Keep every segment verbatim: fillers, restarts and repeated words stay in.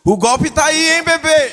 O golpe tá aí, hein, bebê?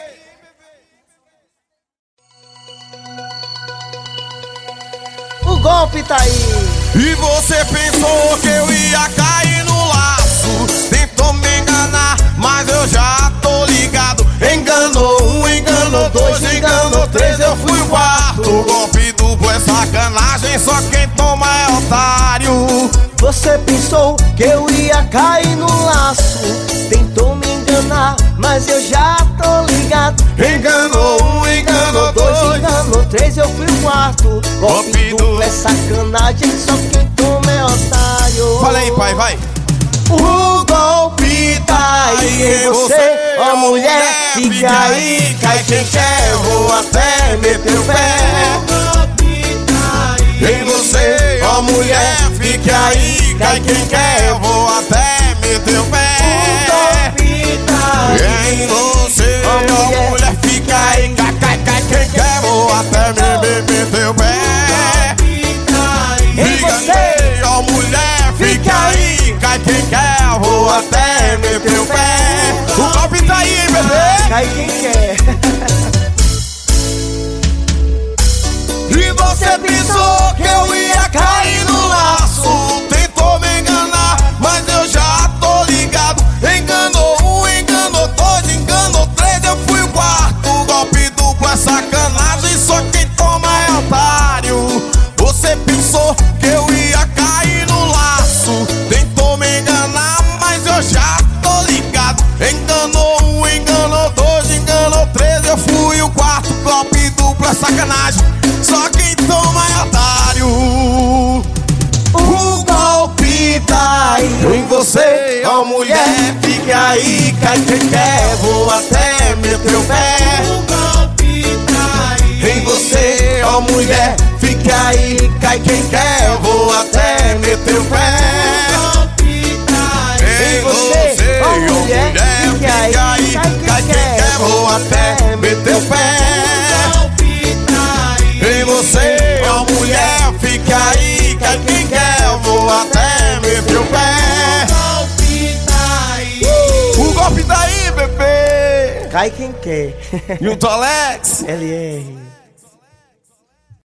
O golpe tá aí. E você pensou que eu ia cair no laço, tentou me enganar, mas eu já tô ligado. Enganou um, enganou dois, enganou três, eu fui o quarto. Golpe duplo é sacanagem, só quem toma é otário. Você pensou que eu ia cair no laço, tentou me enganar, mas eu já tô ligado. Enganou um, enganou dois, enganou três, eu fui o quarto. Golpe duplo é sacanagem, só quem toma é otário. Fala aí, pai, vai. O golpe tá aí em você, ó mulher, fica aí, cai quem quer, vou até meter o pé. O golpe tá aí em você, ó mulher, fique aí, cai quem quer, eu vou até meter o pé. O golpe tá aí em você, ó mulher, fique aí, cai, cai, cai quem quer, vou até me, me, meter o pé. Em você, ó mulher, fique aí, cai quem quer, eu vou até meter o pé. O golpe tá aí, hein, bebê? Cai quem quer. E você pensou que eu ia cair no laço, tentou me enganar, mas eu já tô ligado. Enganou um, enganou dois, enganou três, eu fui o quarto. Golpe duplo é sacanagem, só quem toma é otário. Você pensou que eu ia cair no laço, tentou me enganar, mas eu já tô ligado. Enganou um, enganou dois, enganou três, eu fui o quarto. Golpe duplo é sacanagem, só quem toma é otário. O golpe tá aí em você, ó mulher, fique aí, cai quem quer, vou até meter o pé. O golpe tá aí em você, ó mulher, fique aí, cai quem quer, vou até meter o pé. O golpe tá aí em você, ó mulher, fique aí, cai quem quer, vou até meter o pé. Em você, ó mulher, fica aí, cai quem quer, eu vou até meter o pé. O golpe tá aí. O golpe tá aí, bebê. Cai quem quer. E o Tolex. L R